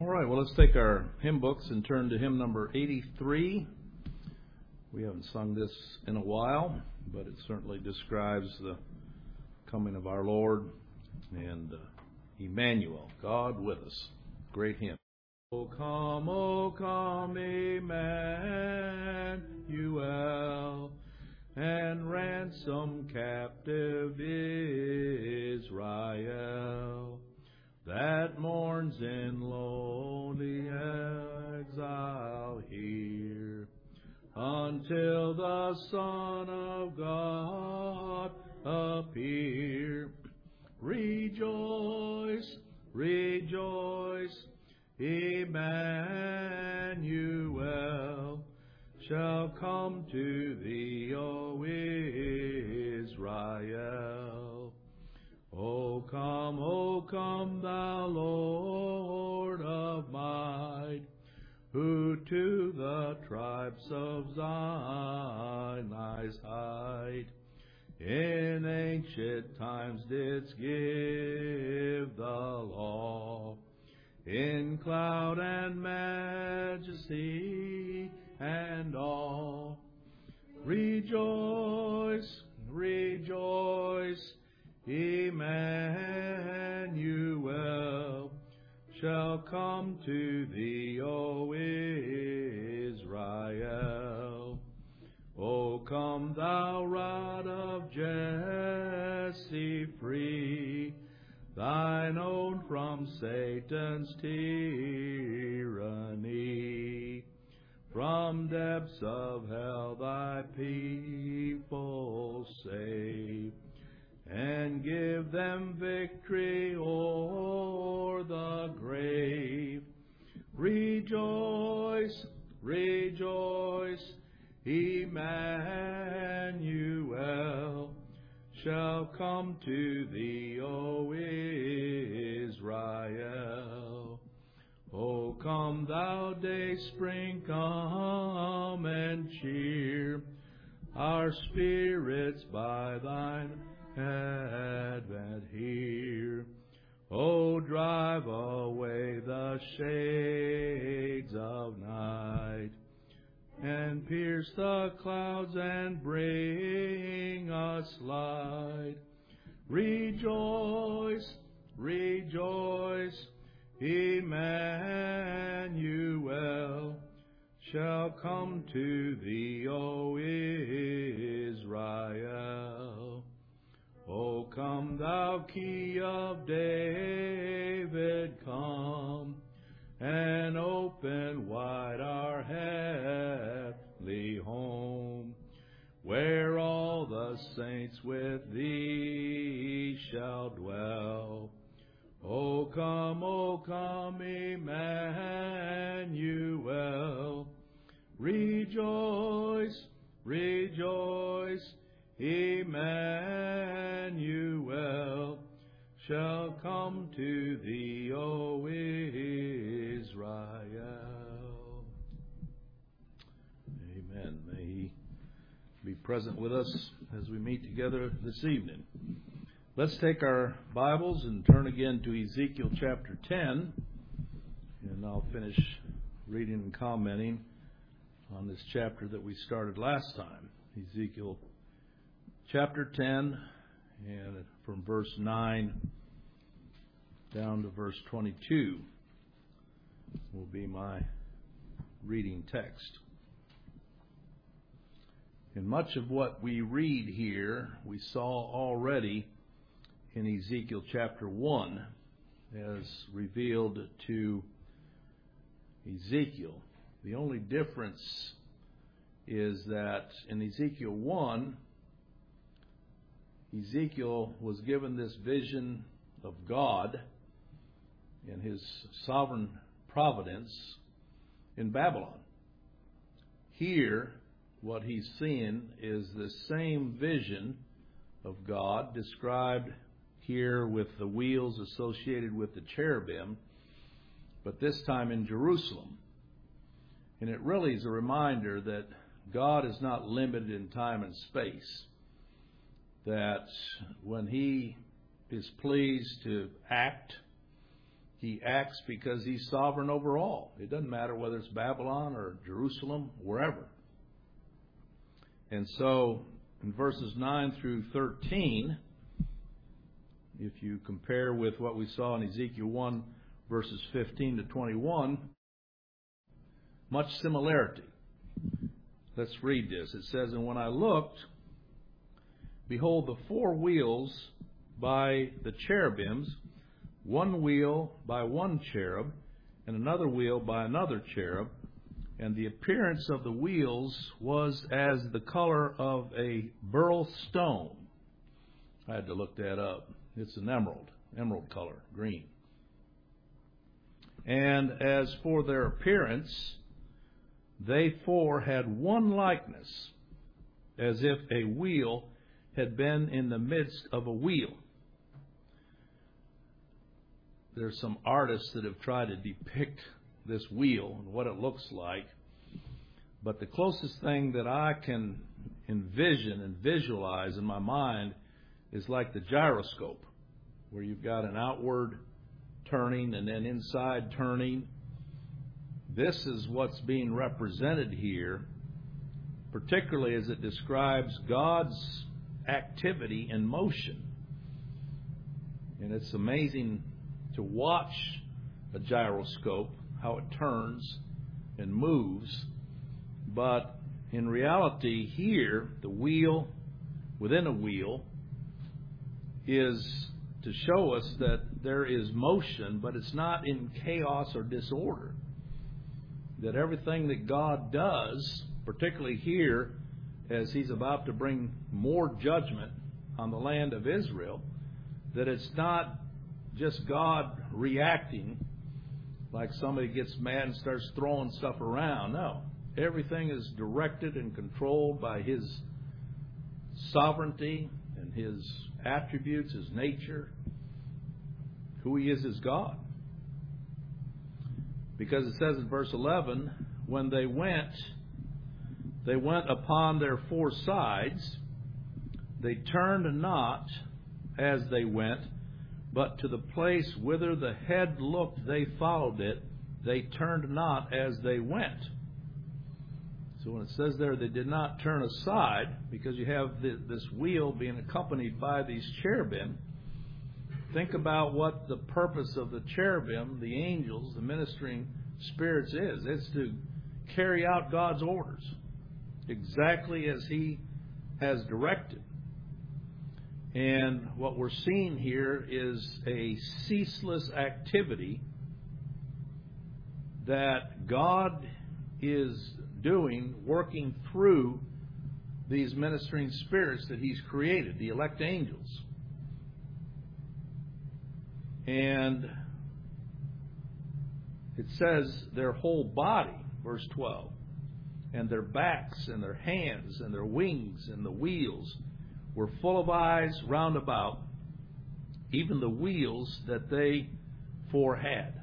All right, well, let's take our hymn books and turn to hymn number 83. We haven't sung this in a while, but it certainly describes the coming of our Lord and Emmanuel, God with us. Great hymn. O come, Emmanuel, and ransom captive Israel, that mourns in lonely exile here, until the Son of God appear. Rejoice, rejoice, Emmanuel shall come to thee, O Israel. O come, thou Lord of might, who to the tribes of Zion lies hide. In ancient times didst give the law, in cloud and majesty and awe. Rejoice, rejoice, Emmanuel shall come to thee, O Israel. O come, thou rod of Jesse, free thine own from Satan's tyranny. From depths of hell thy people save, and give them victory o'er the grave. Rejoice, rejoice, Emmanuel shall come to thee, O Israel. O come, thou dayspring, come and cheer our spirits by thine advent here. O drive away the shades of night, and pierce the clouds and bring us light. Rejoice, rejoice, Emmanuel shall come to thee, O Israel. O come, thou Key of David, come, and open wide our heavenly home, where all the saints with thee shall dwell. O come, Emmanuel. Rejoice, rejoice, Emmanuel shall come to thee, O Israel. Amen. May He be present with us as we meet together this evening. Let's take our Bibles and turn again to Ezekiel chapter 10, and I'll finish reading and commenting on this chapter that we started last time. Ezekiel chapter 10, and from verse 9 down to verse 22 will be my reading text. And much of what we read here we saw already in Ezekiel chapter 1 as revealed to Ezekiel. The only difference is that in Ezekiel 1, Ezekiel was given this vision of God in His sovereign providence in Babylon. Here, what he's seeing is the same vision of God described here with the wheels associated with the cherubim, but this time in Jerusalem. And it really is a reminder that God is not limited in time and space, that when He is pleased to act He acts because He's sovereign over all. It doesn't matter whether it's Babylon or Jerusalem, wherever. And so, in verses 9 through 13, if you compare with what we saw in Ezekiel 1, verses 15 to 21, much similarity. Let's read this. It says, "And when I looked, behold, the 4 wheels by the cherubims, one wheel by one cherub, and another wheel by another cherub, and the appearance of the wheels was as the color of a beryl stone." I had to look that up. It's an emerald color, green. "And as for their appearance, they 4 had one likeness, as if a wheel had been in the midst of a wheel." There's some artists that have tried to depict this wheel and what it looks like. But the closest thing that I can envision and visualize in my mind is like the gyroscope, where you've got an outward turning and then inside turning. This is what's being represented here, particularly as it describes God's activity in motion. And it's amazing to watch a gyroscope, how it turns and moves. But in reality here, the wheel within a wheel is to show us that there is motion, but it's not in chaos or disorder. That everything that God does, particularly here, as He's about to bring more judgment on the land of Israel, that it's not just God reacting like somebody gets mad and starts throwing stuff around. No. Everything is directed and controlled by His sovereignty and His attributes, His nature, who He is as God. Because it says in verse 11, "When they went upon their 4 sides. They turned not as they went, but to the place whither the head looked they followed it. They turned not as they went." So when it says there they did not turn aside, because you have this wheel being accompanied by these cherubim, think about what the purpose of the cherubim, the angels, the ministering spirits is. It's to carry out God's orders exactly as He has directed. And what we're seeing here is a ceaseless activity that God is doing, working through these ministering spirits that He's created, the elect angels. And it says their whole body, verse 12, "And their backs and their hands and their wings and the wheels were full of eyes round about, even the wheels that they 4 had."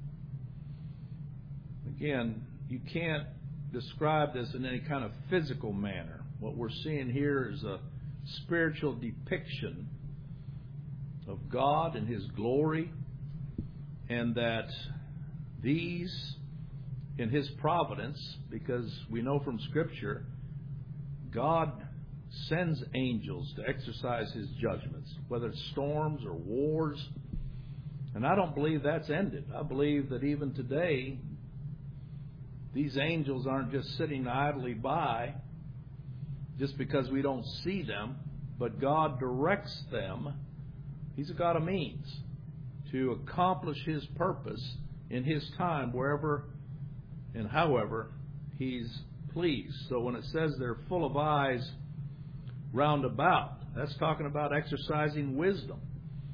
Again, you can't describe this in any kind of physical manner. What we're seeing here is a spiritual depiction of God and His glory, and that these, in His providence, because we know from Scripture, God sends angels to exercise His judgments, whether it's storms or wars. And I don't believe that's ended. I believe that even today, these angels aren't just sitting idly by just because we don't see them, but God directs them. He's a God of means to accomplish His purpose in His time, wherever and however He's pleased. So when it says they're full of eyes round about, that's talking about exercising wisdom.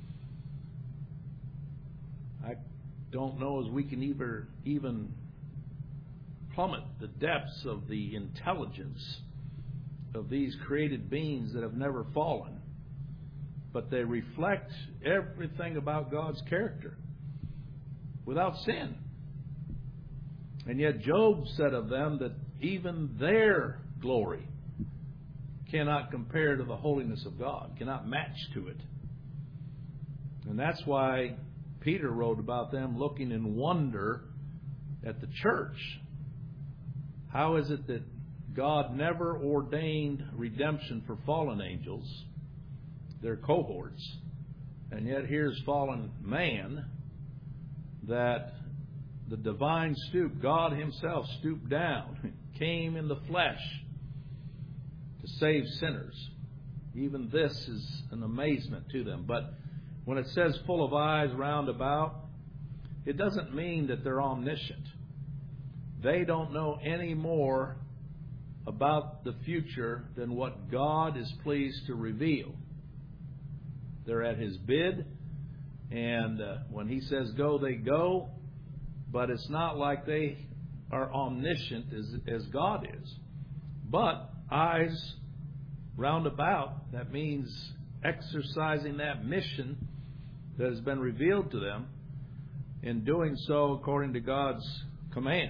I don't know as we can even plummet the depths of the intelligence of these created beings that have never fallen. But they reflect everything about God's character without sin. And yet Job said of them that even their glory cannot compare to the holiness of God, cannot match to it. And that's why Peter wrote about them looking in wonder at the church. How is it that God never ordained redemption for fallen angels, their cohorts, and yet here's fallen man that the divine God Himself stooped down, came in the flesh to save sinners. Even this is an amazement to them. But when it says full of eyes round about, it doesn't mean that they're omniscient. They don't know any more about the future than what God is pleased to reveal. They're at His bid, and when He says go, they go. But it's not like they are omniscient as God is. But eyes round about, that means exercising that mission that has been revealed to them, in doing so according to God's command.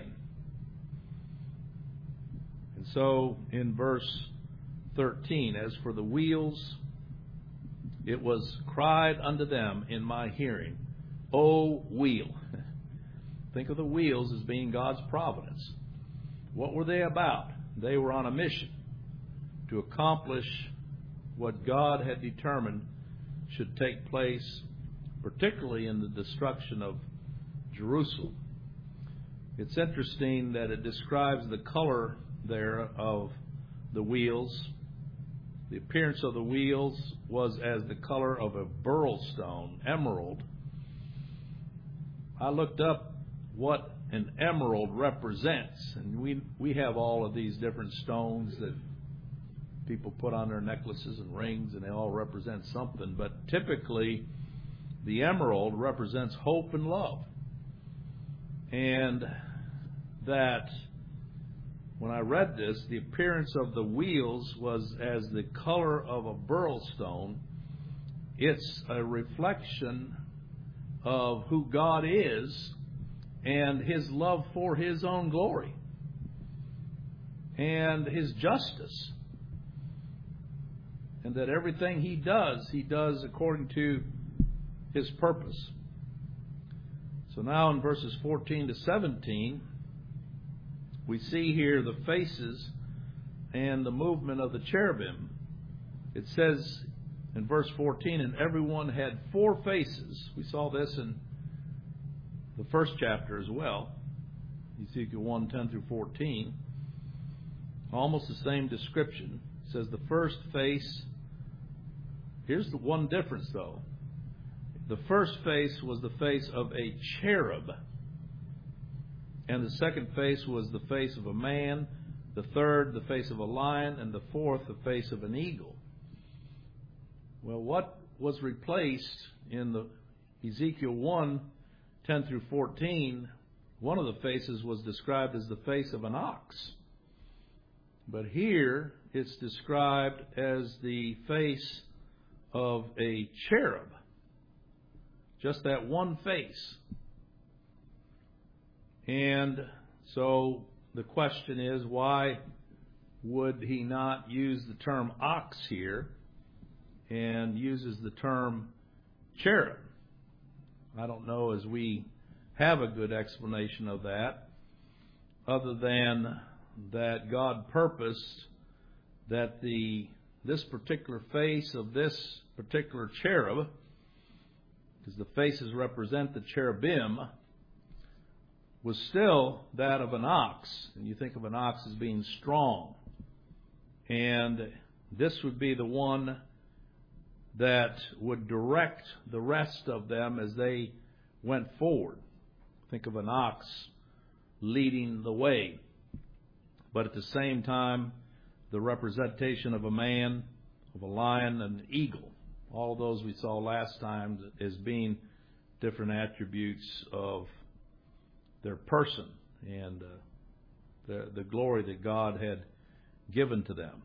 And so in verse 13, as for the wheels, it was cried unto them in my hearing, O wheel. Think of the wheels as being God's providence. What were they about? They were on a mission to accomplish what God had determined should take place, particularly in the destruction of Jerusalem. It's interesting that it describes the color there of the wheels. The appearance of the wheels was as the color of a beryl stone, emerald. I looked up what an emerald represents, and we have all of these different stones that people put on their necklaces and rings, and they all represent something. But typically, the emerald represents hope and love. And that, when I read this, the appearance of the wheels was as the color of a beryl stone. It's a reflection of who God is and His love for His own glory and His justice. And that everything He does according to His purpose. So now in verses 14 to 17, we see here the faces and the movement of the cherubim. It says in verse 14, and everyone had 4 faces. We saw this in the first chapter as well, Ezekiel 1, 10 through 14. Almost the same description. It says the first face. Here's the one difference, though. The first face was the face of a cherub. And the second face was the face of a man. The third, the face of a lion. And the fourth, the face of an eagle. Well, what was replaced in the Ezekiel 1, 10 through 14, one of the faces was described as the face of an ox. But here, it's described as the face of a cherub. Just that one face. And so the question is, why would he not use the term ox here and uses the term cherub? I don't know as we have a good explanation of that, other than that God purposed that this particular face of this particular cherub, because the faces represent the cherubim, was still that of an ox. And you think of an ox as being strong. And this would be the one that would direct the rest of them as they went forward. Think of an ox leading the way. But at the same time, the representation of a man, of a lion, and an eagle. All of those we saw last time as being different attributes of their person and the glory that God had given to them.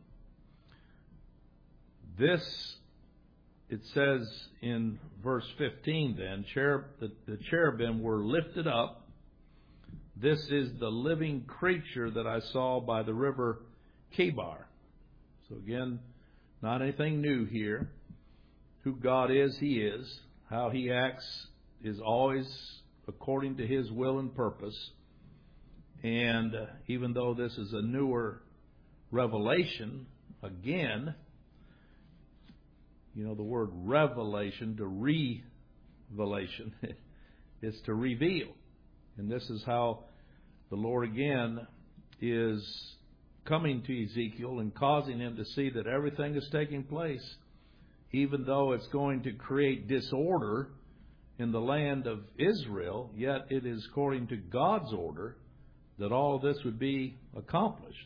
This, it says in verse 15 then, the cherubim were lifted up. This is the living creature that I saw by the river Kebar. So again, not anything new here. Who God is, He is. How He acts is always according to His will and purpose. And even though this is a newer revelation, again, the word revelation, to revelation, is to reveal. And this is how the Lord again is coming to Ezekiel and causing him to see that everything is taking place, even though it's going to create disorder in the land of Israel, yet it is according to God's order that all of this would be accomplished.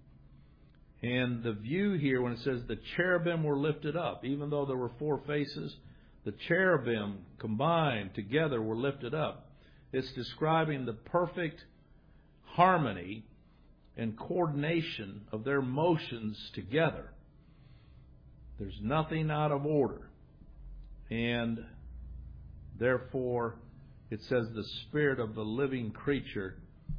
And the view here, when it says the cherubim were lifted up, even though there were 4 faces, the cherubim combined together were lifted up. It's describing the perfect harmony and coordination of their motions together. There's nothing out of order. And therefore, it says the spirit of the living creature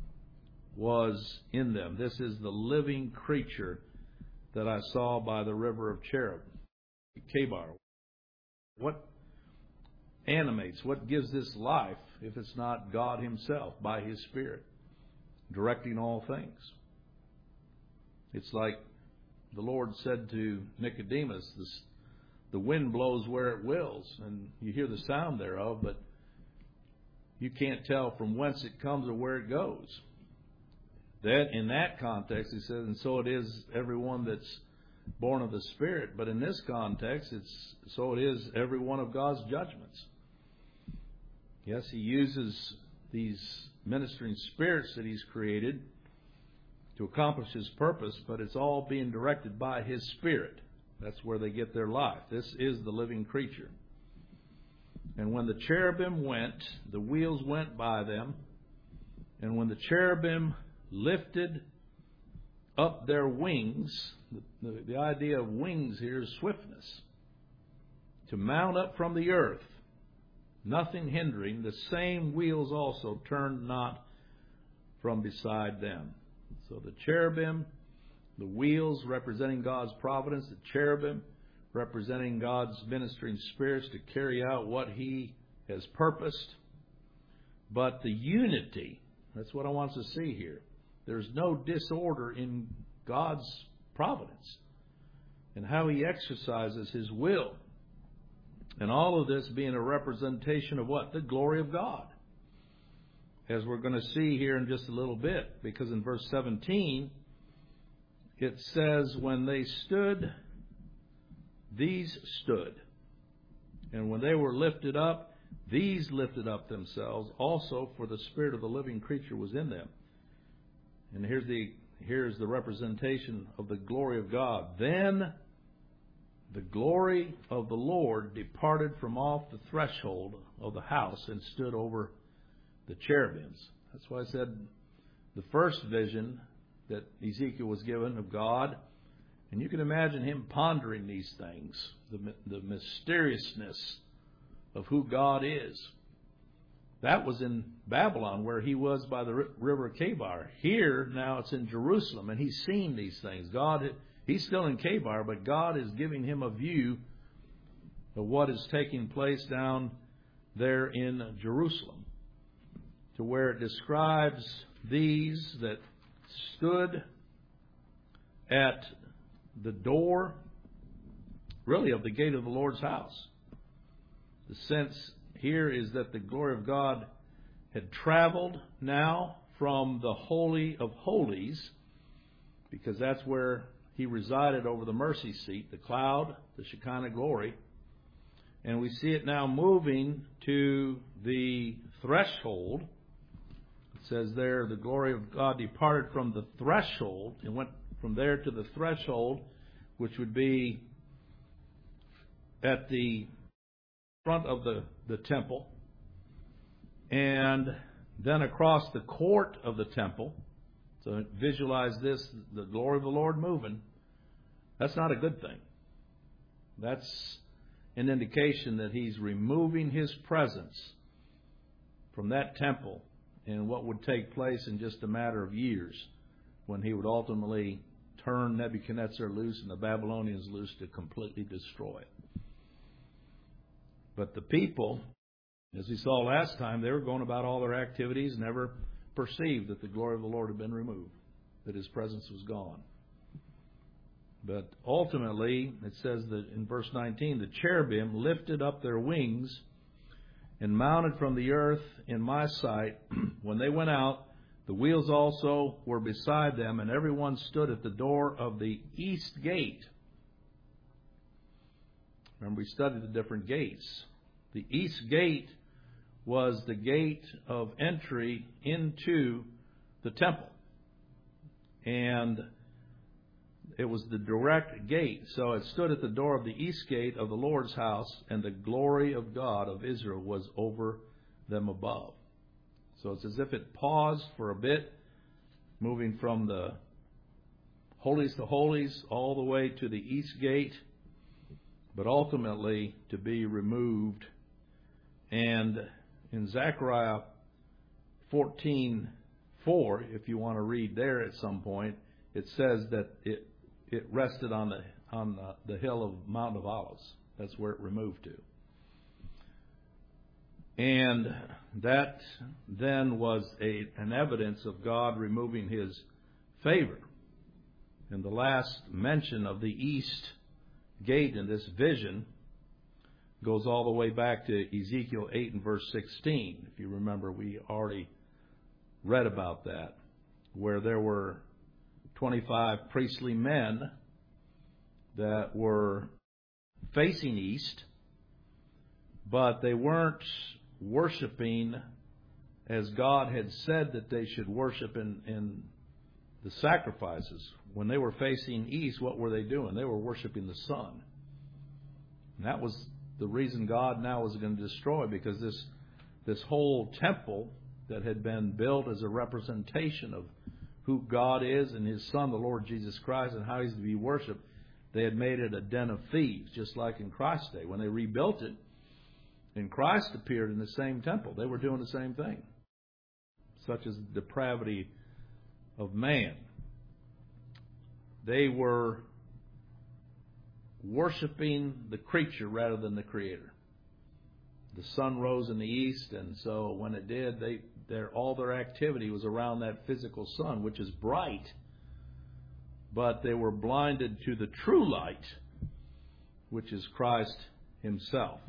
was in them. This is the living creature that I saw by the river of Chebar. What animates, what gives this life if it's not God Himself by His Spirit directing all things? It's like the Lord said to Nicodemus, the wind blows where it wills, and you hear the sound thereof, but you can't tell from whence it comes or where it goes. That in that context, he says, and so it is everyone that's born of the Spirit. But in this context, so it is every one of God's judgments. Yes, He uses these ministering spirits that He's created to accomplish His purpose, but it's all being directed by His Spirit. That's where they get their life. This is the living creature. And when the cherubim went, the wheels went by them, and when the cherubim lifted up their wings, the idea of wings here is swiftness, to mount up from the earth, nothing hindering, the same wheels also turned not from beside them. So the cherubim, the wheels representing God's providence, the cherubim representing God's ministering spirits to carry out what He has purposed. But the unity, that's what I want us to see here. There's no disorder in God's providence and how He exercises His will. And all of this being a representation of what? The glory of God. As we're going to see here in just a little bit. Because in verse 17, it says, when they stood, these stood. And when they were lifted up, these lifted up themselves also, for the spirit of the living creature was in them. And here's the representation of the glory of God. Then the glory of the Lord departed from off the threshold of the house and stood over the cherubims. That's why I said the first vision that Ezekiel was given of God, and you can imagine him pondering these things, the mysteriousness of who God is. That was in Babylon, where he was by the river Chebar. Here, now it's in Jerusalem, and he's seen these things. He's still in Chebar, but God is giving him a view of what is taking place down there in Jerusalem, to where it describes these that stood at the door, really, of the gate of the Lord's house. The sense here is that the glory of God had traveled now from the Holy of Holies, because that's where He resided over the mercy seat, the cloud, the Shekinah glory. And we see it now moving to the threshold. It says there, the glory of God departed from the threshold and went from there to the threshold, which would be at the front of the temple, and then across the court of the temple. So visualize this, the glory of the Lord moving. That's not a good thing. That's an indication that He's removing His presence from that temple in what would take place in just a matter of years, when He would ultimately turn Nebuchadnezzar loose and the Babylonians loose to completely destroy it. But the people As we saw last time, they were going about all their activities, never perceived that the glory of the Lord had been removed, that His presence was gone. But ultimately, it says that in verse 19, the cherubim lifted up their wings and mounted from the earth in my sight. When they went out, the wheels also were beside them, and everyone stood at the door of the east gate. Remember, we studied the different gates. The east gate was the gate of entry into the temple. And it was the direct gate. So it stood at the door of the east gate of the Lord's house, and the glory of God of Israel was over them above. So it's as if it paused for a bit, moving from the holies to holies all the way to the east gate, but ultimately to be removed. And in Zechariah 14:4, if you want to read there at some point, it says that it rested on the hill of Mount of Olives. That's where it removed to. And that then was an evidence of God removing His favor. And the last mention of the east gate in this vision goes all the way back to Ezekiel 8 and verse 16. If you remember, we already read about that, where there were 25 priestly men that were facing east, but they weren't worshiping as God had said that they should worship in the sacrifices. When they were facing east, what were they doing? They were worshiping the sun. And that was the reason God now was going to destroy, because this whole temple that had been built as a representation of who God is and His Son, the Lord Jesus Christ, and how He's to be worshipped, they had made it a den of thieves, just like in Christ's day. When they rebuilt it, and Christ appeared in the same temple, they were doing the same thing. Such as the depravity of man. They were worshiping the creature rather than the Creator. The sun rose in the east, and so when it did, all their activity was around that physical sun, which is bright, but they were blinded to the true light, which is Christ Himself.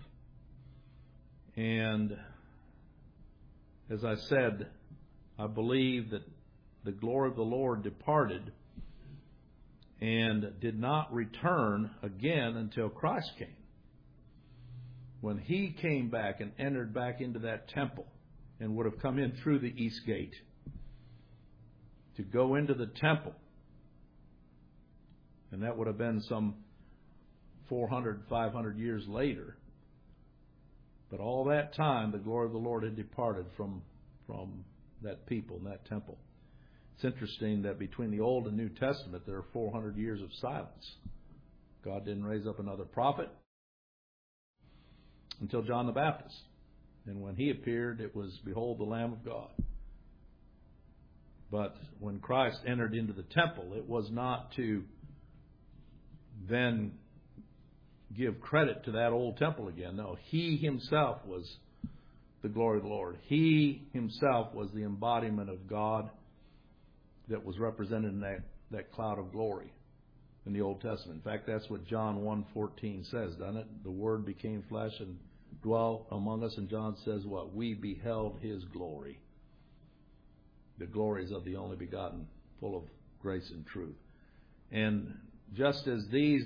And as I said, I believe that the glory of the Lord departed and did not return again until Christ came. When He came back and entered back into that temple and would have come in through the east gate to go into the temple, and that would have been some 400, 500 years later. But all that time, the glory of the Lord had departed from that people and that temple. It's interesting that between the Old and New Testament, there are 400 years of silence. God didn't raise up another prophet until John the Baptist. And when he appeared, it was, "Behold the Lamb of God." But when Christ entered into the temple, it was not to then give credit to that old temple again. No, He Himself was the glory of the Lord. He Himself was the embodiment of God that was represented in that cloud of glory in the Old Testament. In fact, that's what John 1:14 says, doesn't it? The Word became flesh and dwelt among us. And John says what? We beheld His glory. The glories of the only begotten, full of grace and truth. And just as these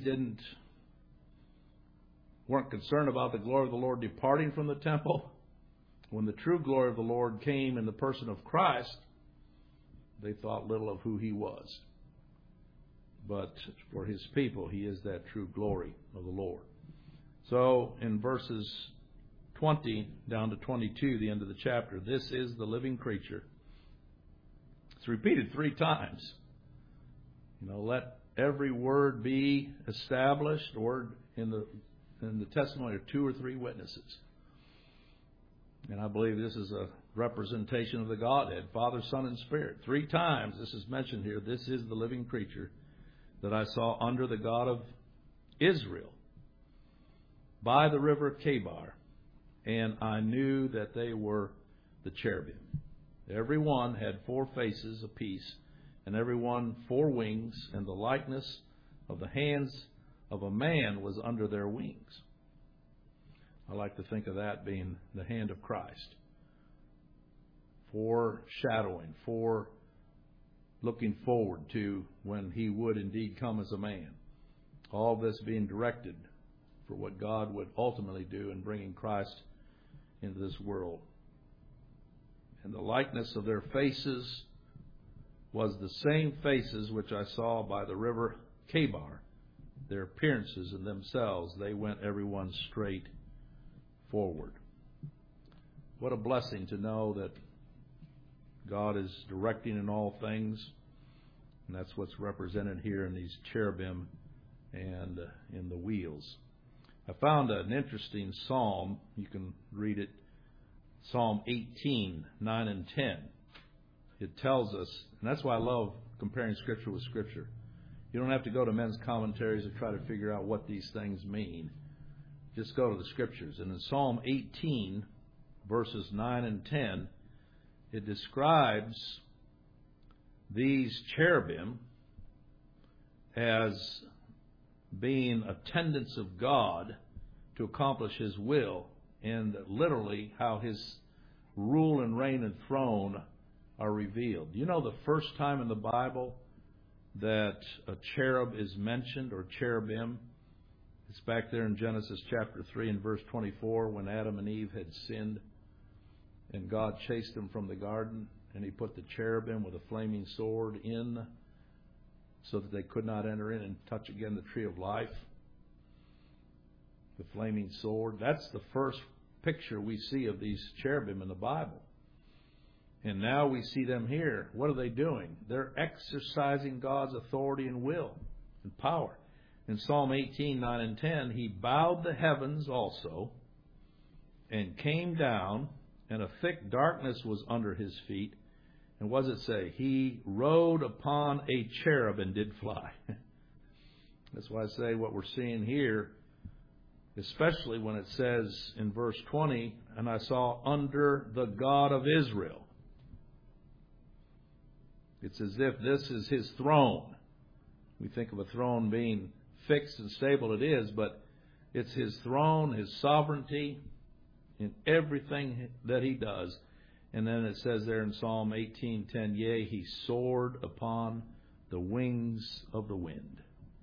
weren't concerned about the glory of the Lord departing from the temple, when the true glory of the Lord came in the person of Christ, they thought little of who He was. But for His people, He is that true glory of the Lord. So in verses 20 down to 22, the end of the chapter, this is the living creature. It's repeated 3 times. Let every word be established, or in the testimony of 2 or 3 witnesses. And I believe this is a representation of the Godhead, Father, Son, and Spirit. 3 times this is mentioned here. This is the living creature that I saw under the God of Israel by the river Chebar. and I knew that they were the cherubim. Every one had 4 faces apiece, and every one 4 wings, and the likeness of the hands of a man was under their wings. I like to think of that being the hand of Christ. Foreshadowing, looking forward to when He would indeed come as a man. All this being directed for what God would ultimately do in bringing Christ into this world. And the likeness of their faces was the same faces which I saw by the river Chebar. Their appearances in themselves, they went everyone straight forward. What a blessing to know that God is directing in all things. And that's what's represented here in these cherubim and in the wheels. I found an interesting psalm. You can read it. Psalm 18, 9 and 10. It tells us, and that's why I love comparing Scripture with Scripture. You don't have to go to men's commentaries and try to figure out what these things mean. Just go to the Scriptures. And in Psalm 18, verses 9 and 10, it describes these cherubim as being attendants of God to accomplish His will, and literally how His rule and reign and throne are revealed. You know the first time in the Bible that a cherub is mentioned, or cherubim? It's back there in Genesis chapter 3 and verse 24, when Adam and Eve had sinned and God chased them from the garden, and He put the cherubim with a flaming sword in so that they could not enter in and touch again the tree of life. The flaming sword. That's the first picture we see of these cherubim in the Bible. And now we see them here. What are they doing? They're exercising God's authority and will and power. In Psalm 18, 9 and 10, He bowed the heavens also and came down, and a thick darkness was under His feet. And what does it say? He rode upon a cherub and did fly. That's why I say what we're seeing here, especially when it says in verse 20, and I saw under the God of Israel. It's as if this is His throne. We think of a throne being fixed and stable. It is, but it's His throne, His sovereignty in everything that He does. And then it says there in Psalm 18:10, yea, He soared upon the wings of the wind.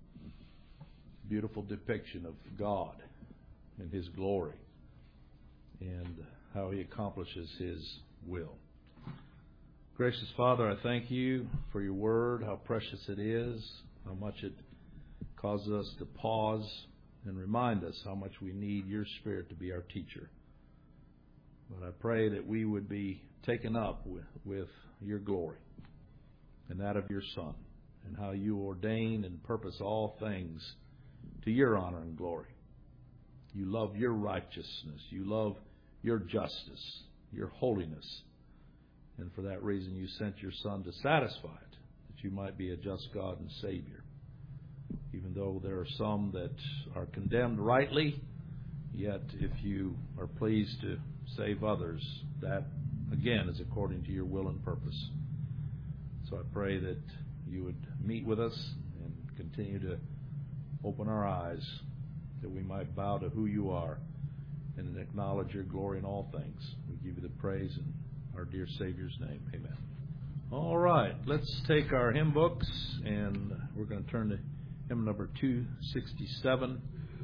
Beautiful depiction of God and His glory and how He accomplishes His will. Gracious Father, I thank You for Your Word, how precious it is, how much it causes us to pause and remind us how much we need Your Spirit to be our teacher. But I pray that we would be taken up with Your glory and that of Your Son, and how You ordain and purpose all things to Your honor and glory. You love Your righteousness. You love Your justice, Your holiness. And for that reason You sent Your Son to satisfy it, that You might be a just God and Savior. Even though there are some that are condemned rightly, yet if You are pleased to save others, that again is according to Your will and purpose. So I pray that You would meet with us and continue to open our eyes, that we might bow to who You are and acknowledge Your glory in all things. We give You the praise in our dear Savior's name. Amen. All right, let's take our hymn books, and we're going to turn to hymn number 267.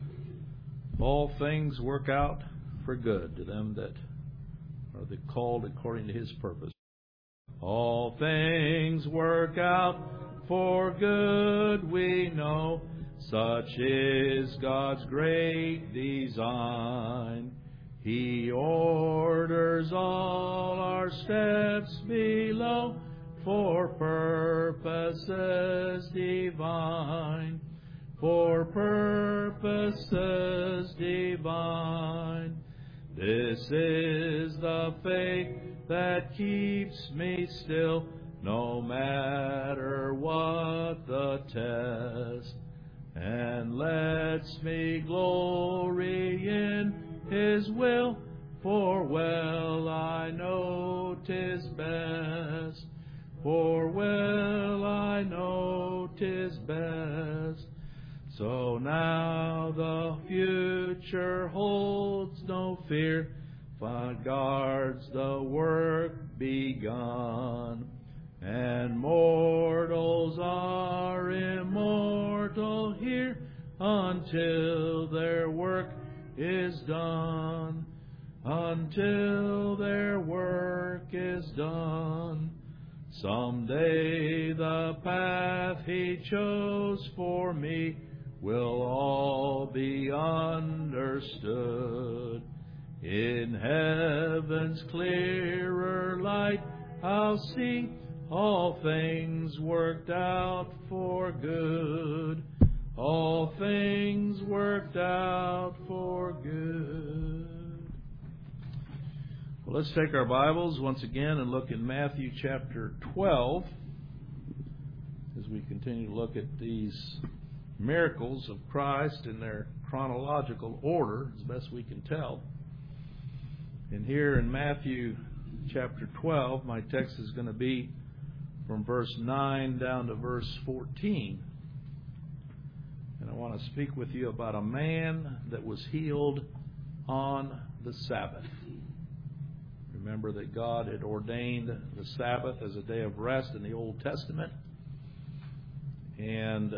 All things work out for good to them that are the called according to His purpose. All things work out for good, we know. Such is God's great design. He orders all our steps below for purposes divine. For purposes divine. This is the faith that keeps me still, no matter what the test, and lets me glory in His will For well I know 'tis best, for well I know 'tis best. So now the future holds no fear, but guards the work begun. And mortals are immortal here until their work is done. Until their work is done. Someday the path He chose for me will all be understood. In heaven's clearer light I'll see all things worked out for good. All things worked out for good. Well, let's take our Bibles once again and look in Matthew chapter 12 as we continue to look at these miracles of Christ in their chronological order, as best we can tell. And here in Matthew chapter 12, my text is going to be from verse 9 down to verse 14. And I want to speak with you about a man that was healed on the Sabbath. Remember that God had ordained the Sabbath as a day of rest in the Old Testament. And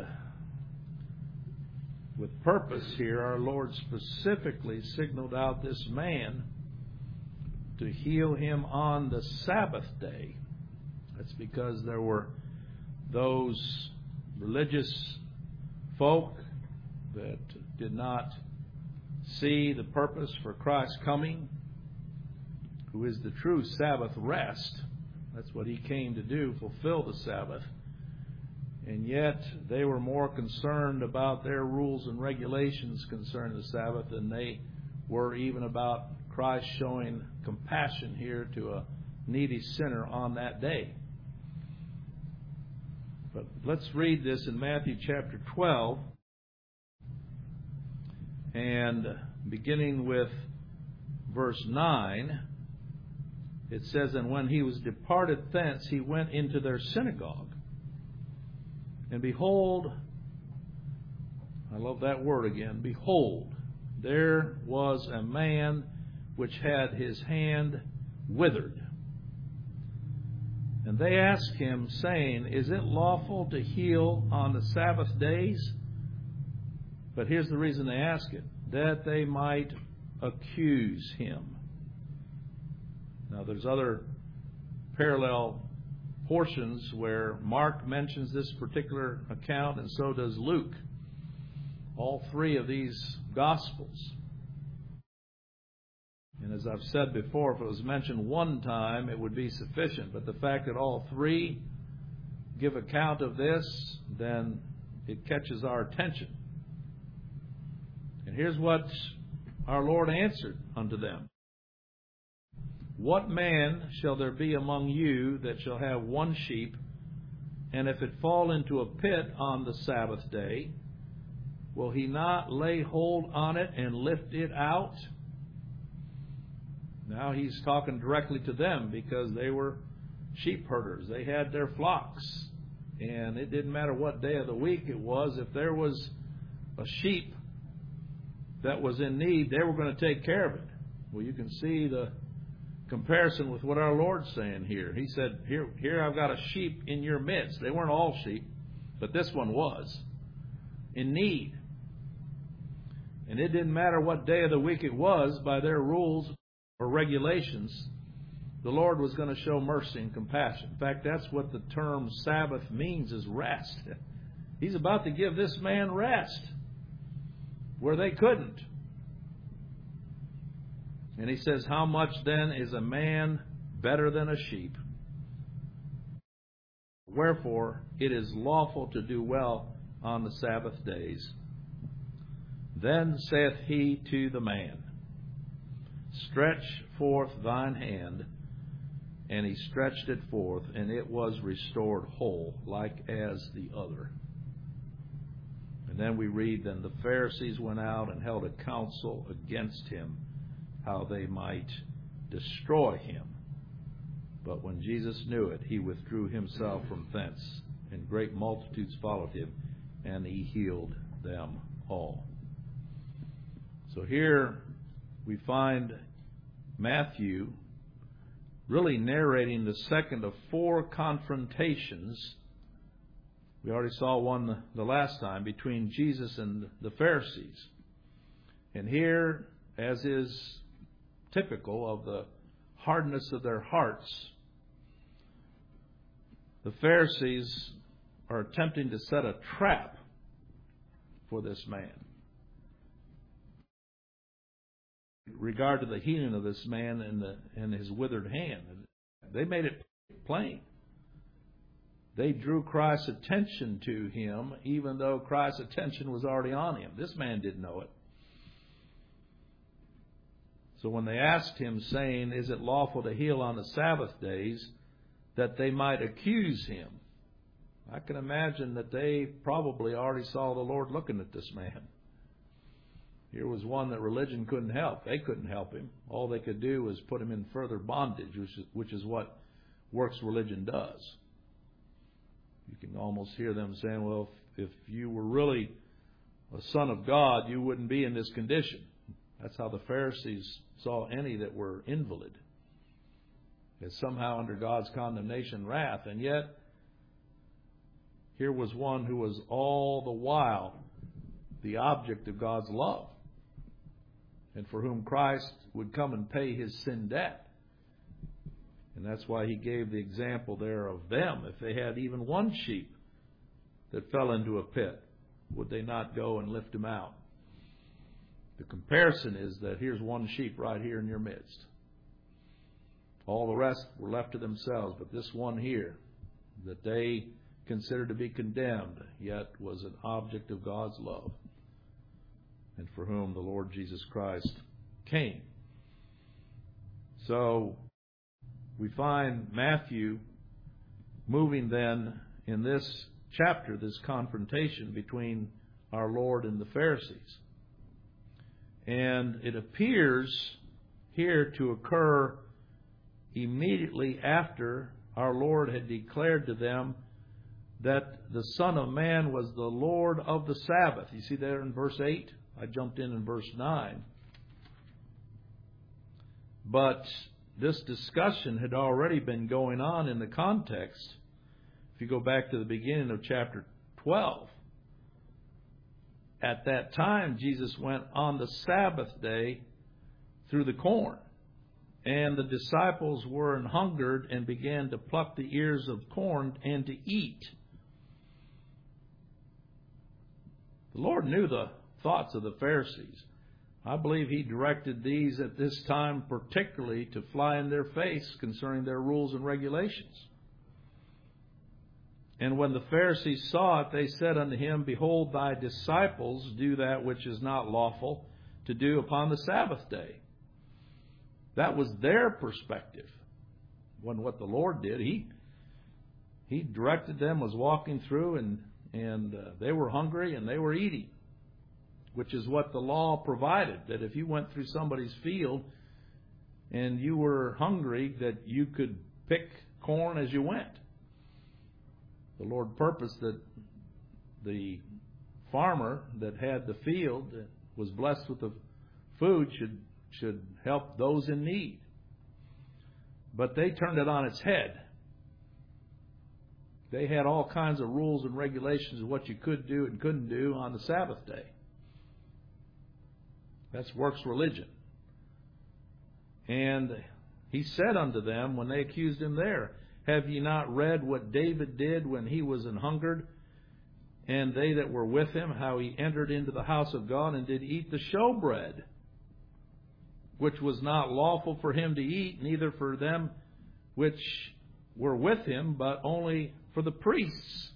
with purpose here, our Lord specifically signaled out this man to heal him on the Sabbath day. That's because there were those religious folk that did not see the purpose for Christ's coming, who is the true Sabbath rest. That's what He came to do, fulfill the Sabbath. And yet they were more concerned about their rules and regulations concerning the Sabbath than they were even about Christ showing compassion here to a needy sinner on that day. But let's read this in Matthew chapter 12, and beginning with verse 9, it says, And when He was departed thence, He went into their synagogue. And behold, I love that word again, behold, there was a man which had his hand withered. And they asked him, saying, Is it lawful to heal on the Sabbath days? But here's the reason they ask it, that they might accuse him. Now there's other parallel portions where Mark mentions this particular account, and so does Luke. All three of these Gospels. And as I've said before, if it was mentioned one time, it would be sufficient. But the fact that all three give account of this, then it catches our attention. And here's what our Lord answered unto them. What man shall there be among you that shall have one sheep, and if it fall into a pit on the Sabbath day, will he not lay hold on it and lift it out? Now He's talking directly to them because they were sheep herders. They had their flocks. And it didn't matter what day of the week it was. If there was a sheep that was in need, they were going to take care of it. Well, you can see the comparison with what our Lord's saying here. He said, here I've got a sheep in your midst. They weren't all sheep, but this one was in need. And it didn't matter what day of the week it was, by their rules or regulations, the Lord was going to show mercy and compassion. In fact, that's what the term Sabbath means, is rest. He's about to give this man rest where they couldn't. And He says, how much then is a man better than a sheep? Wherefore it is lawful to do well on the Sabbath days. Then saith He to the man, Stretch forth thine hand. And he stretched it forth, and it was restored whole, like as the other. And then we read, Then the Pharisees went out and held a council against Him, how they might destroy him. But when Jesus knew it, he withdrew himself from thence, and great multitudes followed him, and he healed them all. So here we find Matthew really narrating the second of four confrontations. We already saw one the last time between Jesus and the Pharisees. And here, as is typical of the hardness of their hearts, the Pharisees are attempting to set a trap for this man in regard to the healing of this man and his withered hand. They made it plain. They drew Christ's attention to him, even though Christ's attention was already on him. This man didn't know it. So when they asked him, saying, "Is it lawful to heal on the Sabbath days?" that they might accuse him. I can imagine that they probably already saw the Lord looking at this man. Here was one that religion couldn't help. They couldn't help him. All they could do was put him in further bondage, which is what works religion does. You can almost hear them saying, well, if you were really a son of God, you wouldn't be in this condition. That's how the Pharisees saw any that were invalid, as somehow under God's condemnation and wrath. And yet, here was one who was all the while the object of God's love, and for whom Christ would come and pay his sin debt. And that's why he gave the example there of them. If they had even one sheep that fell into a pit, would they not go and lift him out? The comparison is that here's one sheep right here in your midst. All the rest were left to themselves, but this one here, that they considered to be condemned, yet was an object of God's love, and for whom the Lord Jesus Christ came. So we find Matthew moving then in this chapter, this confrontation between our Lord and the Pharisees. And it appears here to occur immediately after our Lord had declared to them that the Son of Man was the Lord of the Sabbath. You see there in verse 8? I jumped in verse 9. But this discussion had already been going on in the context. If you go back to the beginning of chapter 12, at that time Jesus went on the Sabbath day through the corn. And the disciples were an hungered and began to pluck the ears of corn and to eat. The Lord knew the thoughts of the Pharisees. I believe he directed these at this time particularly to fly in their face concerning their rules and regulations. And when the Pharisees saw it, they said unto him, Behold, thy disciples do that which is not lawful to do upon the Sabbath day. That was their perspective. Wasn't what the Lord did. He directed them, was walking through, and they were hungry and they were eating, which is what the law provided, that if you went through somebody's field and you were hungry, that you could pick corn as you went. The Lord purposed that the farmer that had the field, that was blessed with the food, should help those in need. But they turned it on its head. They had all kinds of rules and regulations of what you could do and couldn't do on the Sabbath day. That's works religion. And he said unto them, when they accused him there, Have ye not read what David did when he was an hungered, and they that were with him, how he entered into the house of God and did eat the showbread, which was not lawful for him to eat, neither for them which were with him, but only for the priests?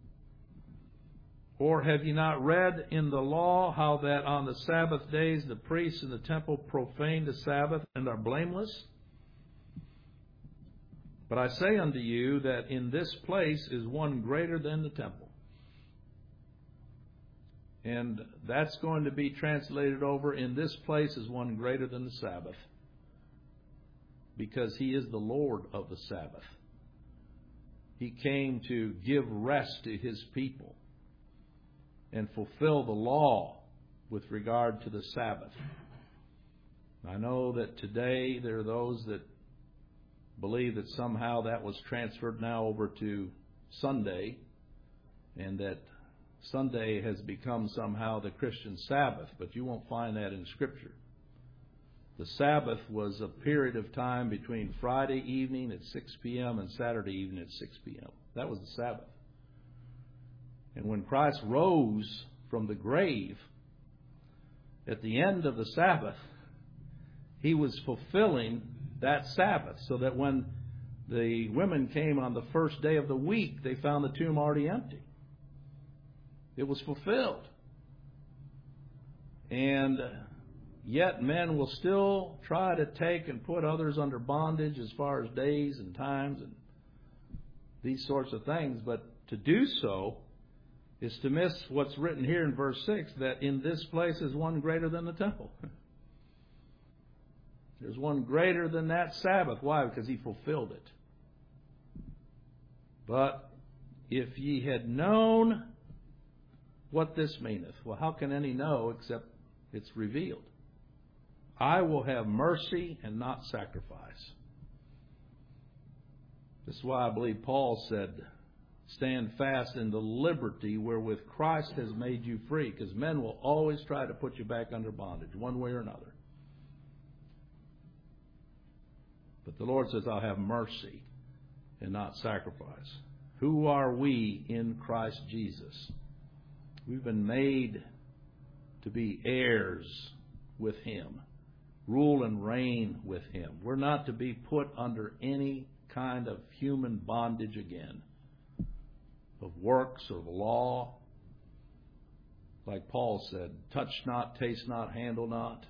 Or have ye not read in the law how that on the Sabbath days the priests in the temple profane the Sabbath and are blameless? But I say unto you that in this place is one greater than the temple. And that's going to be translated over in this place as one greater than the Sabbath, because He is the Lord of the Sabbath. He came to give rest to His people and fulfill the law with regard to the Sabbath. I know that today there are those that believe that somehow that was transferred now over to Sunday, and that Sunday has become somehow the Christian Sabbath, but you won't find that in Scripture. The Sabbath was a period of time between Friday evening at 6 p.m. and Saturday evening at 6 p.m. That was the Sabbath. And when Christ rose from the grave at the end of the Sabbath, He was fulfilling that Sabbath, so that when the women came on the first day of the week, they found the tomb already empty. It was fulfilled. And yet men will still try to take and put others under bondage as far as days and times and these sorts of things. But to do so is to miss what's written here in verse 6, that in this place is one greater than the temple. There's one greater than that Sabbath. Why? Because He fulfilled it. But if ye had known what this meaneth. Well, how can any know except it's revealed? I will have mercy and not sacrifice. This is why I believe Paul said, stand fast in the liberty wherewith Christ has made you free. Because men will always try to put you back under bondage, one way or another. But the Lord says, I'll have mercy and not sacrifice. Who are we in Christ Jesus? We've been made to be heirs with Him, rule and reign with Him. We're not to be put under any kind of human bondage again, of works or of law. Like Paul said, touch not, taste not, handle not.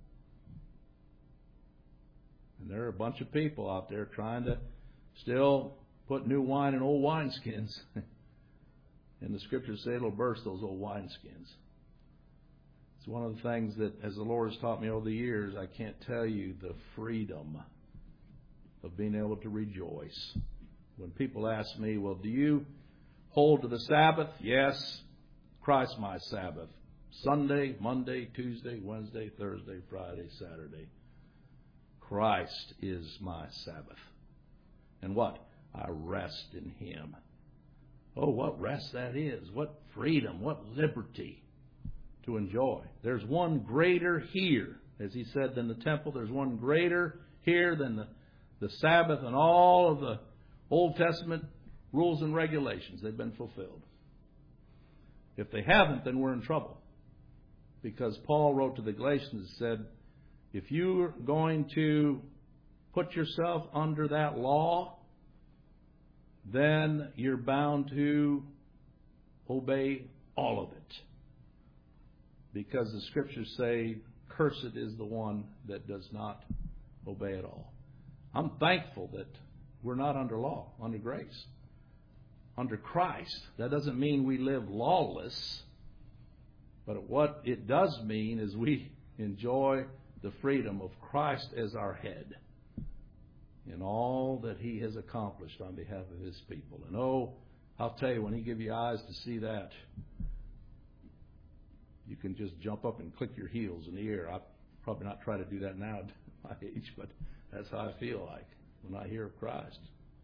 And there are a bunch of people out there trying to still put new wine in old wineskins. And the Scriptures say it'll burst those old wineskins. It's one of the things that, as the Lord has taught me over the years, I can't tell you the freedom of being able to rejoice. When people ask me, well, do you hold to the Sabbath? Yes. Christ's my Sabbath. Sunday, Monday, Tuesday, Wednesday, Thursday, Friday, Saturday. Christ is my Sabbath. And what? I rest in Him. Oh, what rest that is. What freedom, what liberty to enjoy. There's one greater here, as He said, than the temple. There's one greater here than the Sabbath and all of the Old Testament rules and regulations. They've been fulfilled. If they haven't, then we're in trouble. Because Paul wrote to the Galatians and said, if you're going to put yourself under that law, then you're bound to obey all of it. Because the Scriptures say, cursed is the one that does not obey at all. I'm thankful that we're not under law, under grace. Under Christ. That doesn't mean we live lawless. But what it does mean is we enjoy the freedom of Christ as our head in all that He has accomplished on behalf of His people. And oh, I'll tell you, when He gives you eyes to see that, you can just jump up and click your heels in the air. I'll probably not try to do that now at my age, but that's how I feel like when I hear of Christ.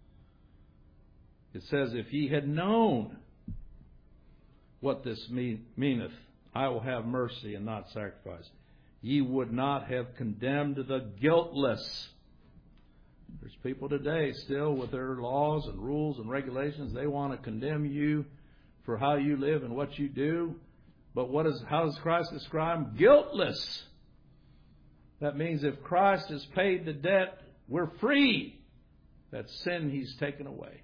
It says, if ye had known what this meaneth, I will have mercy and not sacrifice. Ye would not have condemned the guiltless. There's people today still with their laws and rules and regulations. They want to condemn you for how you live and what you do. But how does Christ describe? Guiltless. That means if Christ has paid the debt, we're free. That sin He's taken away.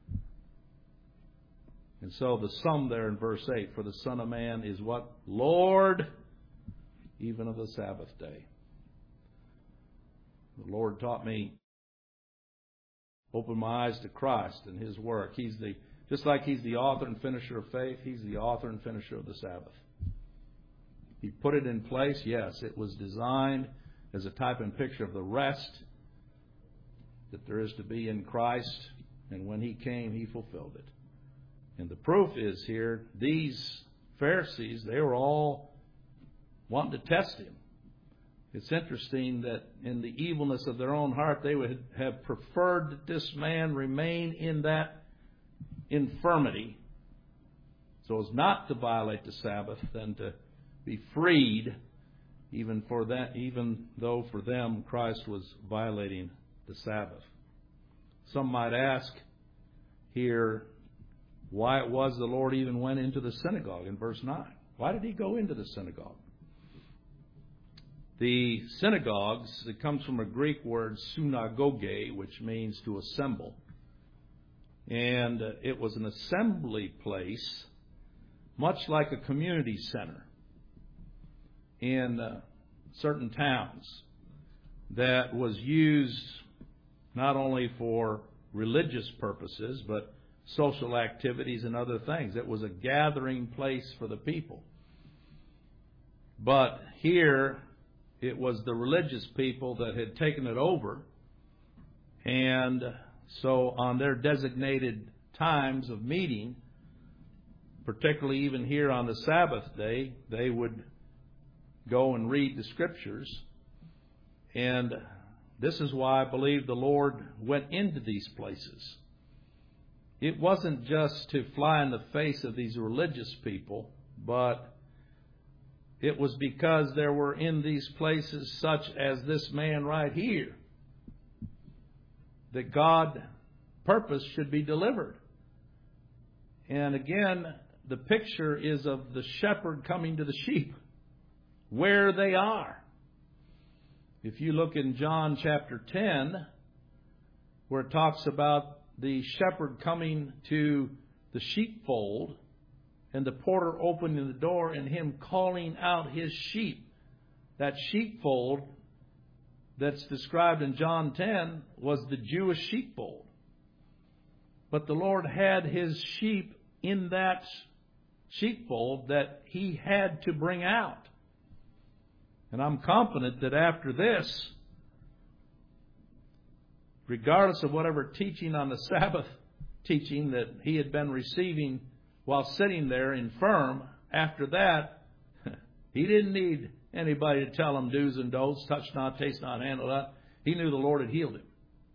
And so the sum there in verse 8, for the Son of Man is what? Lord, even of the Sabbath day. The Lord taught me, open my eyes to Christ and His work. Just like He's the author and finisher of faith, He's the author and finisher of the Sabbath. He put it in place. Yes, it was designed as a type and picture of the rest that there is to be in Christ. And when He came, He fulfilled it. And the proof is here, these Pharisees, they were all wanting to test Him. It's interesting that in the evilness of their own heart, they would have preferred that this man remain in that infirmity, so as not to violate the Sabbath, than to be freed, even though for them Christ was violating the Sabbath. Some might ask here why it was the Lord even went into the synagogue in verse 9. Why did He go into the synagogue? The synagogues, it comes from a Greek word synagoge, which means to assemble. And it was an assembly place, much like a community center in certain towns, that was used not only for religious purposes, but social activities and other things. It was a gathering place for the people. But here, it was the religious people that had taken it over. And so on their designated times of meeting, particularly even here on the Sabbath day, they would go and read the Scriptures. And this is why I believe the Lord went into these places. It wasn't just to fly in the face of these religious people, but it was because there were in these places, such as this man right here, that God purpose should be delivered. And again, the picture is of the shepherd coming to the sheep, where they are. If you look in John chapter 10, where it talks about the shepherd coming to the sheepfold, and the porter opening the door and him calling out his sheep. That sheepfold that's described in John 10 was the Jewish sheepfold. But the Lord had His sheep in that sheepfold that He had to bring out. And I'm confident that after this, regardless of whatever teaching on the Sabbath teaching that he had been receiving while sitting there infirm, after that, he didn't need anybody to tell him do's and don'ts, touch not, taste not, handle not. He knew the Lord had healed him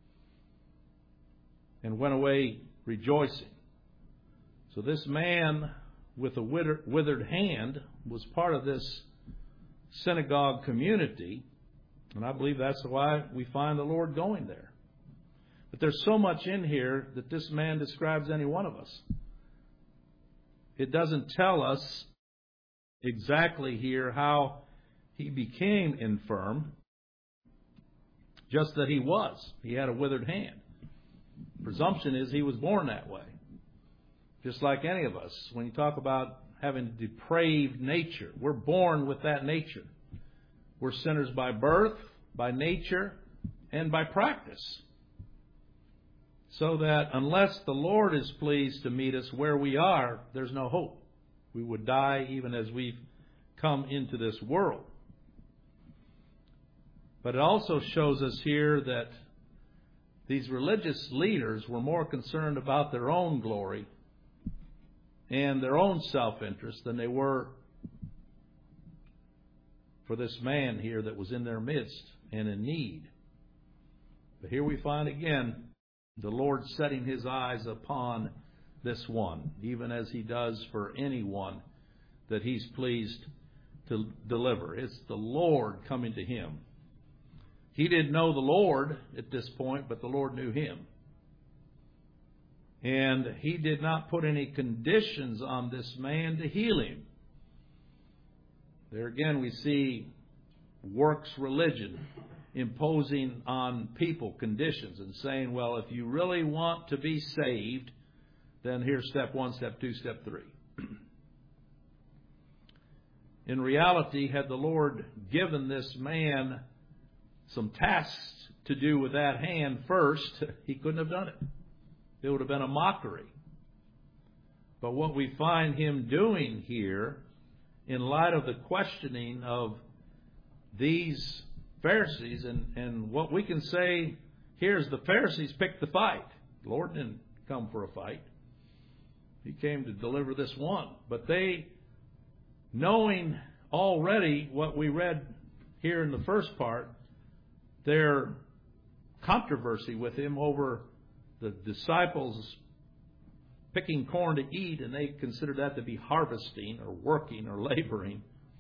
and went away rejoicing. So this man with a withered hand was part of this synagogue community, and I believe that's why we find the Lord going there. But there's so much in here that this man describes any one of us. It doesn't tell us exactly here how he became infirm, just that he was. He had a withered hand. Presumption is he was born that way. Just like any of us. When you talk about having a depraved nature, we're born with that nature. We're sinners by birth, by nature, and by practice. So that unless the Lord is pleased to meet us where we are, there's no hope. We would die even as we've come into this world. But it also shows us here that these religious leaders were more concerned about their own glory and their own self-interest than they were for this man here that was in their midst and in need. But here we find again the Lord setting His eyes upon this one, even as He does for anyone that He's pleased to deliver. It's the Lord coming to him. He didn't know the Lord at this point, but the Lord knew him. And He did not put any conditions on this man to heal him. There again we see works religion imposing on people conditions and saying, well, if you really want to be saved, then here's step 1, step 2, step 3. In reality, had the Lord given this man some tasks to do with that hand first, He couldn't have done it. It would have been a mockery. But what we find Him doing here in light of the questioning of these Pharisees, and what we can say here is the Pharisees picked the fight. The Lord didn't come for a fight. He came to deliver this one. But they, knowing already what we read here in the first part, their controversy with him over the disciples picking corn to eat, and they considered that to be harvesting or working or laboring.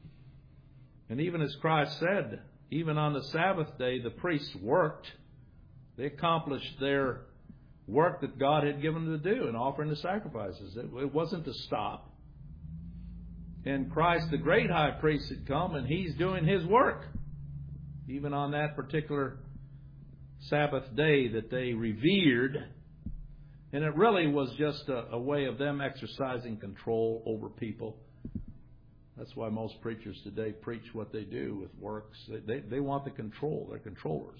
And even as Christ said, even on the Sabbath day, the priests worked. They accomplished their work that God had given them to do in offering the sacrifices. It wasn't to stop. And Christ, the great high priest, had come, and He's doing His work. Even on that particular Sabbath day that they revered. And it really was just a way of them exercising control over people. That's why most preachers today preach what they do with works. They want the control. They're controllers.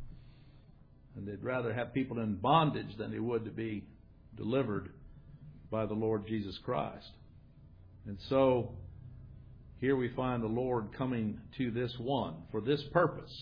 And they'd rather have people in bondage than they would to be delivered by the Lord Jesus Christ. And so here we find the Lord coming to this one for this purpose,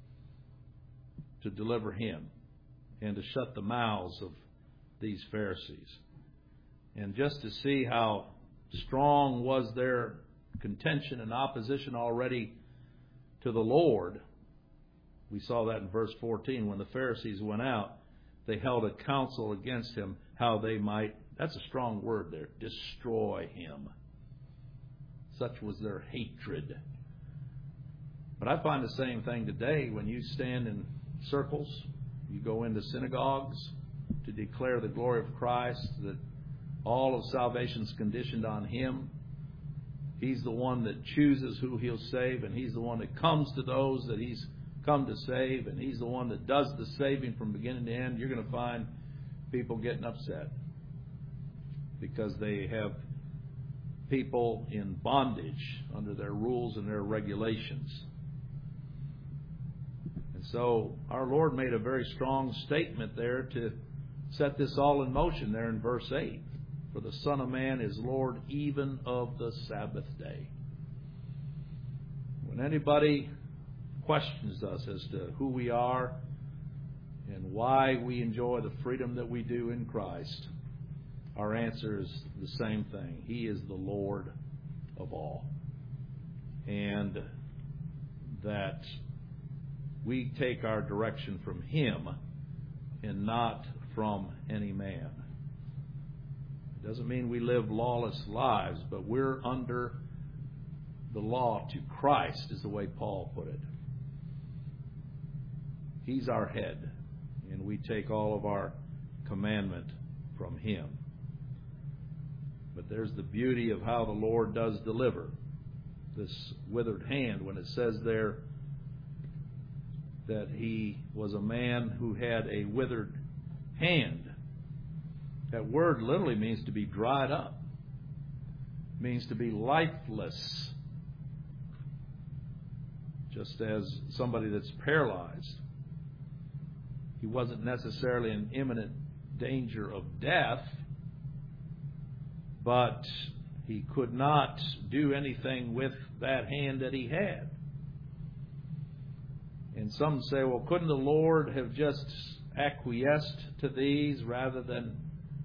to deliver him and to shut the mouths of these Pharisees. And just to see how strong was their contention and opposition already to the Lord, we saw that in verse 14. When the Pharisees went out, they held a council against him, how they might, that's a strong word there, destroy him. Such was their hatred. But I find the same thing today when you stand in circles, you go into synagogues to declare the glory of Christ, that all of salvation is conditioned on Him. He's the one that chooses who He'll save, and He's the one that comes to those that He's come to save, and He's the one that does the saving from beginning to end. You're going to find people getting upset because they have people in bondage under their rules and their regulations. And so our Lord made a very strong statement there to set this all in motion there in verse 8. For the Son of Man is Lord even of the Sabbath day. When anybody questions us as to who we are and why we enjoy the freedom that we do in Christ, our answer is the same thing. He is the Lord of all. And that we take our direction from Him and not from any man. It doesn't mean we live lawless lives, but we're under the law to Christ, is the way Paul put it. He's our head, and we take all of our commandment from Him. But there's the beauty of how the Lord does deliver this withered hand when it says there that He was a man who had a withered hand. That word literally means to be dried up. It means to be lifeless. Just as somebody that's paralyzed. He wasn't necessarily in imminent danger of death, but he could not do anything with that hand that he had. And some say, well, couldn't the Lord have just acquiesced to these rather than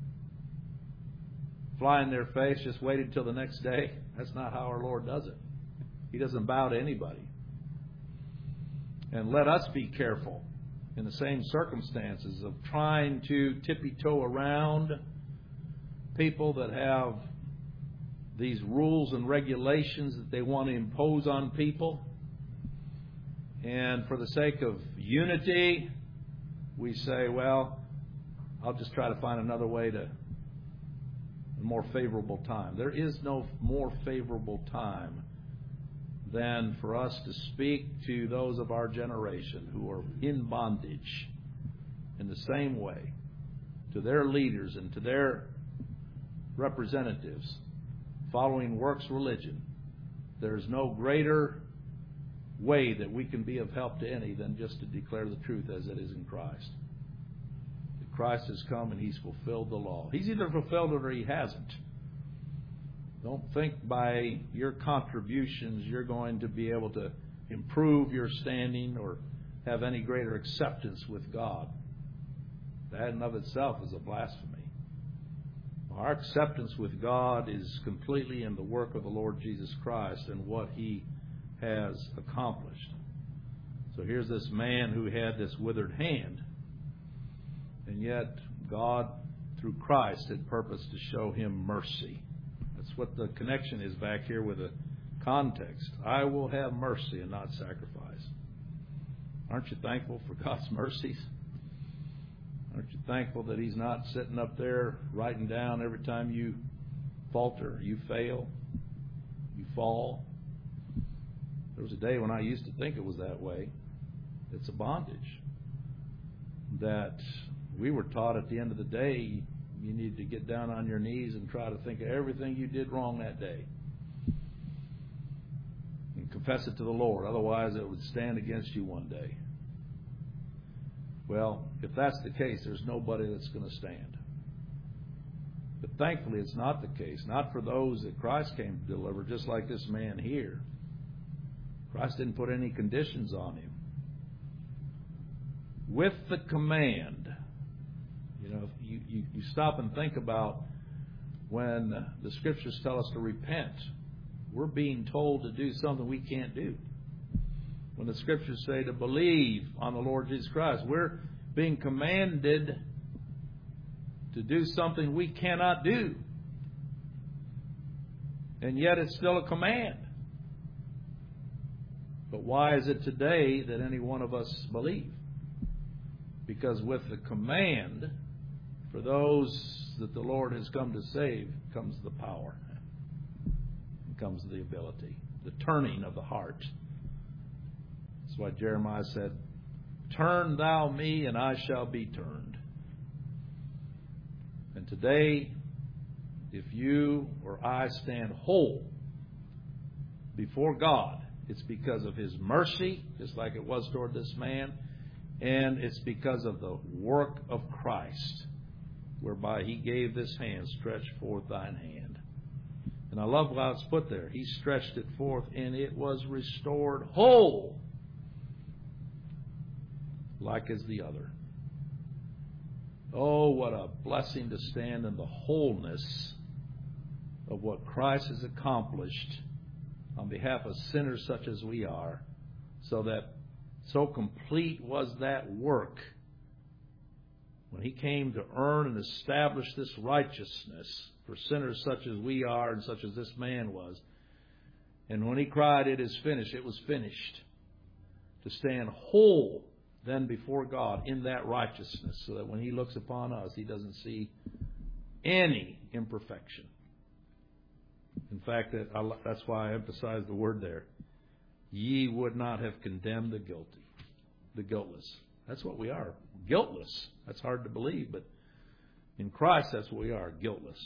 fly in their face, just wait until the next day? That's not how our Lord does it. He doesn't bow to anybody. And let us be careful in the same circumstances of trying to tippy-toe around people that have these rules and regulations that they want to impose on people. And for the sake of unity, we say, well, I'll just try to find another way to a more favorable time. There is no more favorable time than for us to speak to those of our generation who are in bondage in the same way to their leaders and to their representatives following works religion. There is no greater way that we can be of help to any than just to declare the truth as it is in Christ. That Christ has come and He's fulfilled the law. He's either fulfilled it or He hasn't. Don't think by your contributions you're going to be able to improve your standing or have any greater acceptance with God. That in and of itself is a blasphemy. Our acceptance with God is completely in the work of the Lord Jesus Christ and what He has accomplished. So here's this man who had this withered hand, and yet God, through Christ, had purposed to show him mercy. That's what the connection is back here with the context. I will have mercy and not sacrifice. Aren't you thankful for God's mercies? Aren't you thankful that He's not sitting up there writing down every time you falter, you fail, you fall? There was a day when I used to think it was that way. It's a bondage that we were taught at the end of the day you need to get down on your knees and try to think of everything you did wrong that day and confess it to the Lord. Otherwise, it would stand against you one day. Well, if that's the case, there's nobody that's going to stand. But thankfully, it's not the case. Not for those that Christ came to deliver, just like this man here. Christ didn't put any conditions on him. With the command, you stop and think about when the Scriptures tell us to repent. We're being told to do something we can't do. When the Scriptures say to believe on the Lord Jesus Christ, we're being commanded to do something we cannot do. And yet it's still a command. But why is it today that any one of us believe? Because with the command, for those that the Lord has come to save, comes the power. Comes the ability. The turning of the heart. That's why Jeremiah said, turn thou me and I shall be turned. And today, if you or I stand whole before God, it's because of His mercy, just like it was toward this man, and it's because of the work of Christ, whereby He gave this hand, stretch forth thine hand. And I love how it's put there. He stretched it forth and it was restored whole, like as the other. Oh, what a blessing to stand in the wholeness of what Christ has accomplished on behalf of sinners such as we are, so complete was that work when He came to earn and establish this righteousness for sinners such as we are and such as this man was. And when He cried, it is finished, it was finished. To stand whole then before God in that righteousness, so that when He looks upon us, He doesn't see any imperfection. In fact, that's why I emphasize the word there. Ye would not have condemned the guilty, the guiltless. That's what we are, guiltless. That's hard to believe, but in Christ, that's what we are, guiltless.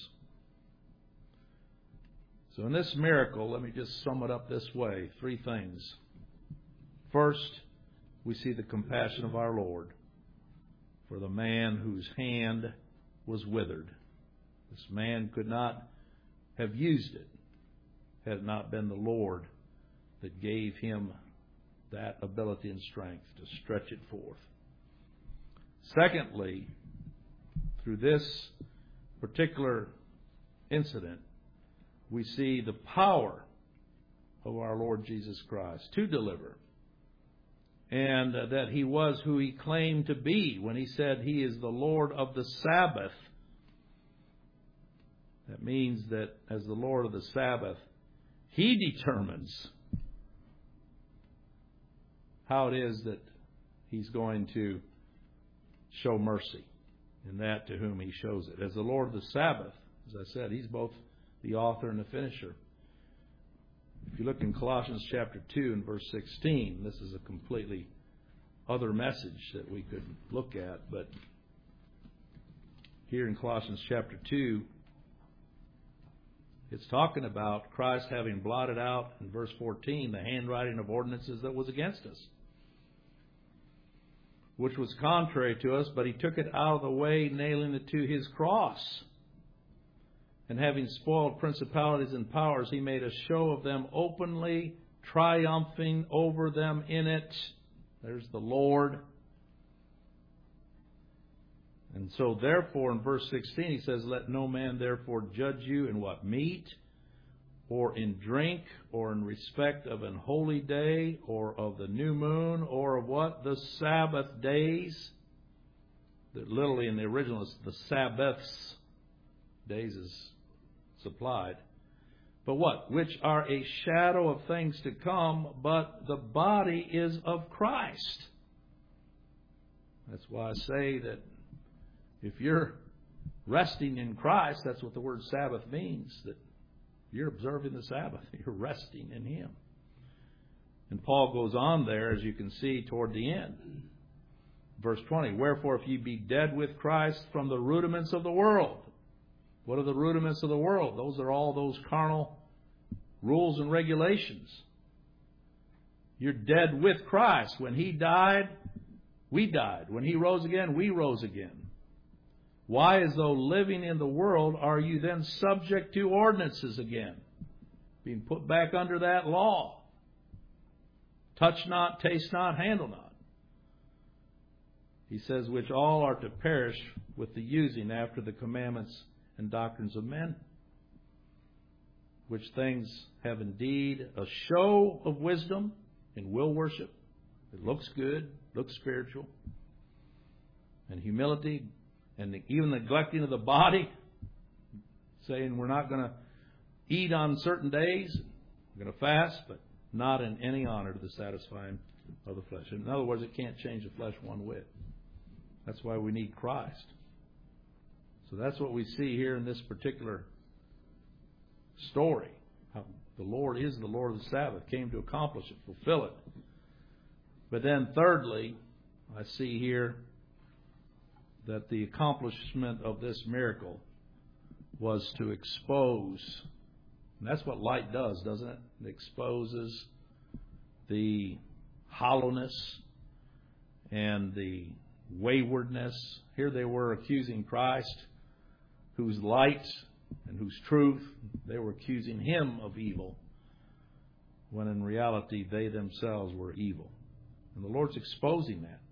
So in this miracle, let me just sum it up this way. 3 things. First, we see the compassion of our Lord for the man whose hand was withered. This man could not have used it had it not been the Lord that gave him that ability and strength to stretch it forth. Secondly, through this particular incident, we see the power of our Lord Jesus Christ to deliver, and that He was who He claimed to be when He said He is the Lord of the Sabbath. That means that as the Lord of the Sabbath, He determines how it is that He's going to show mercy in that to whom He shows it. As the Lord of the Sabbath, as I said, He's both the author and the finisher. If you look in Colossians chapter 2 and verse 16, this is a completely other message that we could look at. But here in Colossians chapter 2, it's talking about Christ having blotted out, in verse 14, the handwriting of ordinances that was against us, which was contrary to us, but He took it out of the way, nailing it to His cross. And having spoiled principalities and powers, he made a show of them openly, triumphing over them in it. There's the Lord. And so therefore, in verse 16, he says, let no man therefore judge you in what? Meat, or in drink, or in respect of an holy day, or of the new moon, or of what? The Sabbath days. Literally in the original, it's the Sabbaths. Days is supplied. But what? Which are a shadow of things to come, but the body is of Christ. That's why I say that if you're resting in Christ, that's what the word Sabbath means, that you're observing the Sabbath. You're resting in Him. And Paul goes on there, as you can see, toward the end. Verse 20, wherefore if ye be dead with Christ from the rudiments of the world. What are the rudiments of the world? Those are all those carnal rules and regulations. You're dead with Christ. When He died, we died. When He rose again, we rose again. Why, as though living in the world, are you then subject to ordinances again? Being put back under that law. Touch not, taste not, handle not. He says, which all are to perish with the using after the commandments and doctrines of men. Which things have indeed a show of wisdom in will worship. It looks good, looks spiritual. And humility, and even neglecting of the body, saying we're not going to eat on certain days, we're going to fast, but not in any honor to the satisfying of the flesh. In other words, it can't change the flesh one whit. That's why we need Christ. So that's what we see here in this particular story. How the Lord is the Lord of the Sabbath, came to accomplish it, fulfill it. But then thirdly, I see here that the accomplishment of this miracle was to expose. And that's what light does, doesn't it? It exposes the hollowness and the waywardness. Here they were accusing Christ, whose light and whose truth, they were accusing Him of evil, when in reality they themselves were evil. And the Lord's exposing that.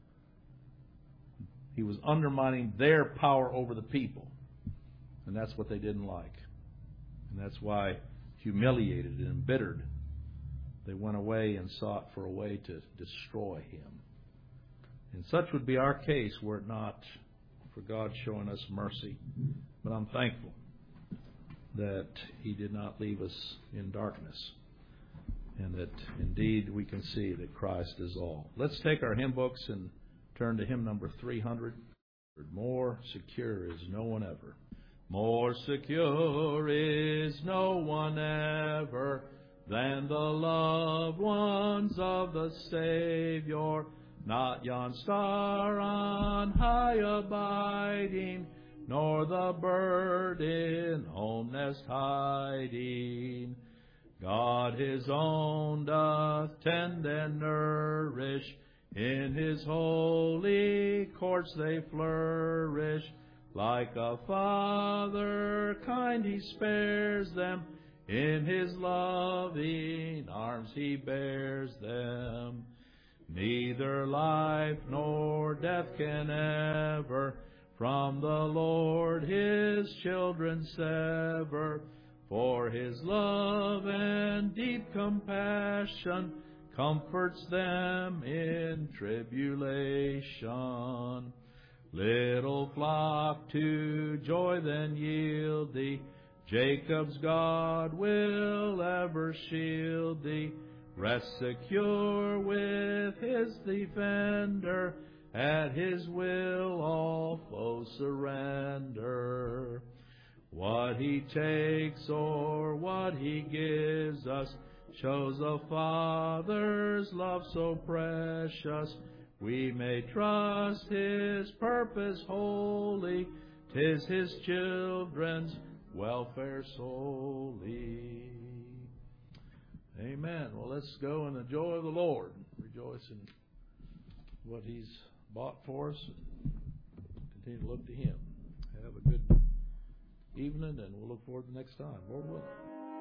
He was undermining their power over the people. And that's what they didn't like. And that's why, humiliated and embittered, they went away and sought for a way to destroy Him. And such would be our case were it not for God showing us mercy. But I'm thankful that He did not leave us in darkness, and that indeed we can see that Christ is all. Let's take our hymn books and turn to hymn number 300. More secure is no one ever. More secure is no one ever than the loved ones of the Savior. Not yon star on high abiding, nor the bird in home nest hiding. God His own doth tend and nourish, in His holy courts they flourish. Like a father kind He spares them, in His loving arms He bears them. Neither life nor death can ever from the Lord His children sever. For His love and deep compassion comforts them in tribulation. Little flock, to joy then yield thee. Jacob's God will ever shield thee. Rest secure with His defender. At His will all foes surrender. What He takes or what He gives us shows a Father's love so precious. We may trust His purpose wholly. 'Tis His children's welfare solely. Amen. Well, let's go in the joy of the Lord. Rejoice in what He's bought for us. And continue to look to Him. Have a good evening, and we'll look forward to next time, Lord willing.